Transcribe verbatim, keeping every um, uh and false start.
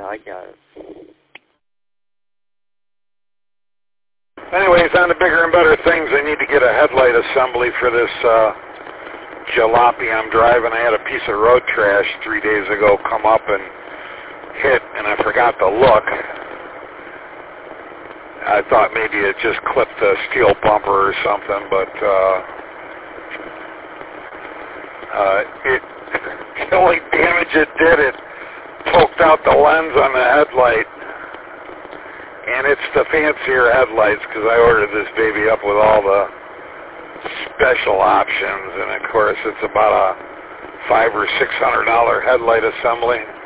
Yeah, I got it. Anyways, on to bigger and better things. I need to get a headlight assembly for this uh, jalopy I'm driving. I had a piece of road trash three days ago come up and hit, and I forgot to look. I thought maybe it just clipped the steel bumper or something, but uh, uh, it the only damage it did, it poked out the lens on the headlight. And it's the fancier headlights because I ordered this baby up with all the special options, and of course it's about a five or six hundred dollar headlight assembly.